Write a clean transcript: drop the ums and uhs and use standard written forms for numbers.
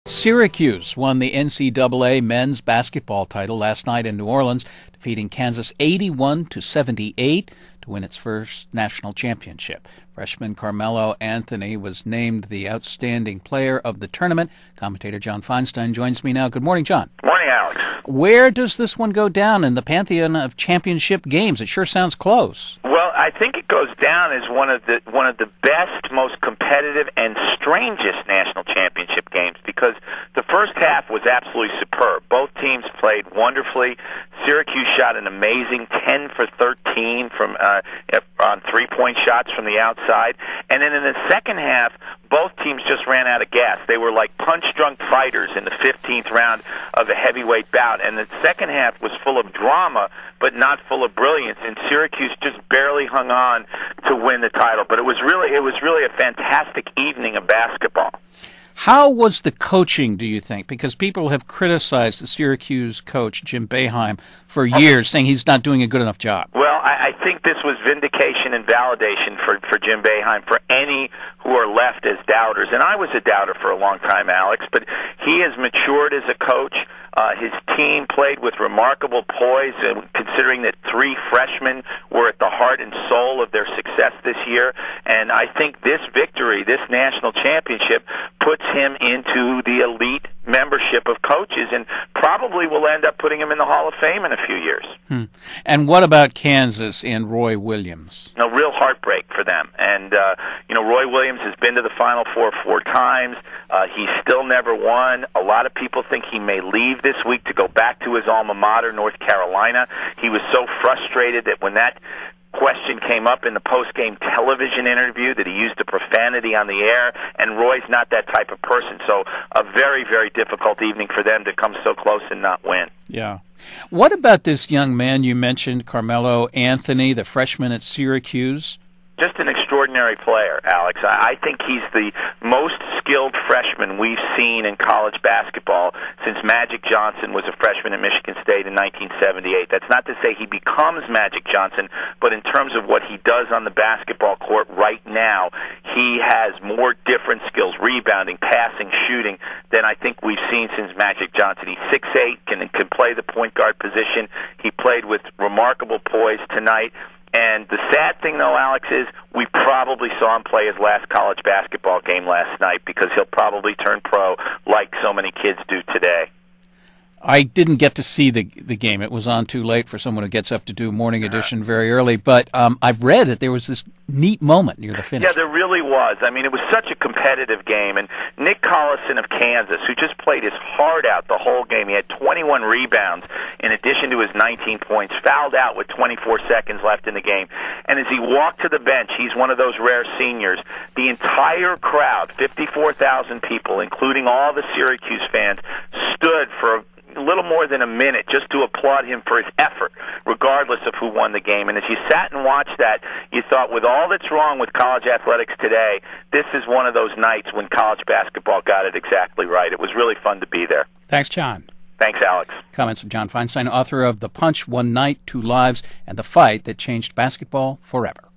Syracuse won the NCAA men's basketball title last night in New Orleans, defeating Kansas 81-78 to win its first national championship. Freshman Carmelo Anthony was named the outstanding player of the tournament. Commentator John Feinstein joins me now. Good morning, John. Morning, Alex. Where does this one go down in the pantheon of championship games? It sure sounds close. Well, I think it goes down as one of the best, most competitive, and strangest national championship games because the first half was absolutely superb. Both teams played wonderfully. Syracuse shot an amazing 10 for 13 from on three-point shots from the outside, and then in the second half, both teams just ran out of gas. They were like punch-drunk fighters in the 15th round of a heavyweight bout, and the second half was full of drama, but not full of brilliance. And Syracuse just barely hung on to win the title. But it was really a fantastic evening of basketball. How was the coaching, do you think? Because people have criticized the Syracuse coach, Jim Boeheim, for years, saying he's not doing a good enough job. Well, I think this was vindication and validation for Jim Boeheim, for any who are left as doubters. And I was a doubter for a long time, Alex, but he has matured as a coach. His team played with remarkable poise, considering that three freshmen were at the heart and soul of their success this year. And I think this victory, this national championship, puts him into the elite membership of coaches and probably will end up putting him in the Hall of Fame in a few years. And what about Kansas and Roy Williams? A real heartbreak for them. And, Roy Williams has been to the Final four times. He's still never won. A lot of people think he may leave this week to go back to his alma mater, North Carolina. He was so frustrated that when that question came up in the post-game television interview that he used a profanity on the air, and Roy's not that type of person. So a very, very difficult evening for them to come so close and not win. Yeah. What about this young man you mentioned, Carmelo Anthony, the freshman at Syracuse? Just an extraordinary player, Alex. I think he's the most skilled freshman we've seen in college basketball since Magic Johnson was a freshman at Michigan State in 1978. That's not to say he becomes Magic Johnson, but in terms of what he does on the basketball court right now, he has more different skills, rebounding, passing, shooting, than I think we've seen since Magic Johnson. He's 6'8", can play the point guard position. He played with remarkable poise tonight. And the sad thing, though, Alex, is we probably saw him play his last college basketball game last night because he'll probably turn pro like so many kids do today. I didn't get to see the game. It was on too late for someone who gets up to do morning edition very early. But I've read that there was this neat moment near the finish. Yeah, there really was. I mean, it was such a competitive game. And Nick Collison of Kansas, who just played his heart out the whole game, he had 21 rebounds in addition to his 19 points, fouled out with 24 seconds left in the game. And as he walked to the bench, he's one of those rare seniors. The entire crowd, 54,000 people, including all the Syracuse fans, stood for a little more than a minute just to applaud him for his effort, regardless of who won the game. And as you sat and watched that, you thought, with all that's wrong with college athletics today, this is one of those nights when college basketball got it exactly right. It was really fun to be there. Thanks, John. Thanks, Alex. Comments of John Feinstein, author of The Punch, One Night, Two Lives, and The Fight That Changed Basketball Forever.